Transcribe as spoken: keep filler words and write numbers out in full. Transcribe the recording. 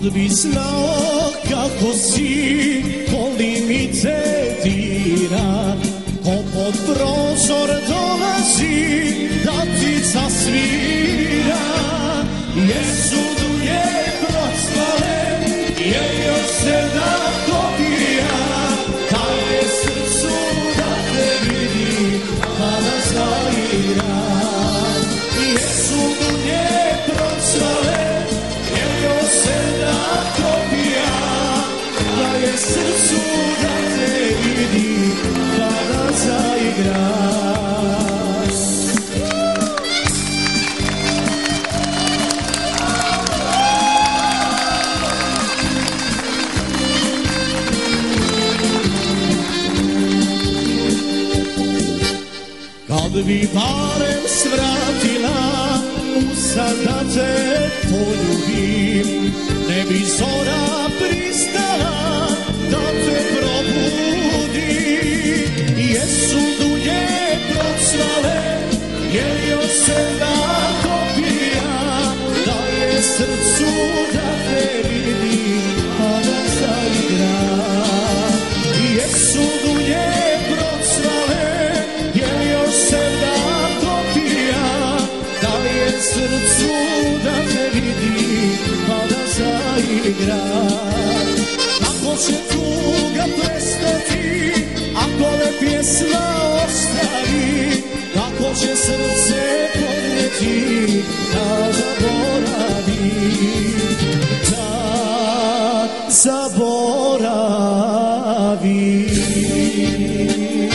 Kad bi znao kako si, voli mi te dira, ko pod prozor dolazi da ti zasvira. Jesu dulje procvale, je još sedam kopija, kad je srcu da te vidi, kada zaira. Jesu dulje procvale, je još sedam kopija, da je srcu da te vidi, kada zaigra. Kad bi barem svratila usta da te poljubim, ne bi zora pristala da te probudi. Jesu dulje procvale, jer još sedam kopija, da je srcu da te vidi, pa da zaigra. Jesu dulje procvale, jer još sedam kopija, da je srcu da te vidi, pa da zaigra. Kako će tuga prestati, ako me pjesma ostavi, kako će srce podnijeti da zaboravi, da zaboravi.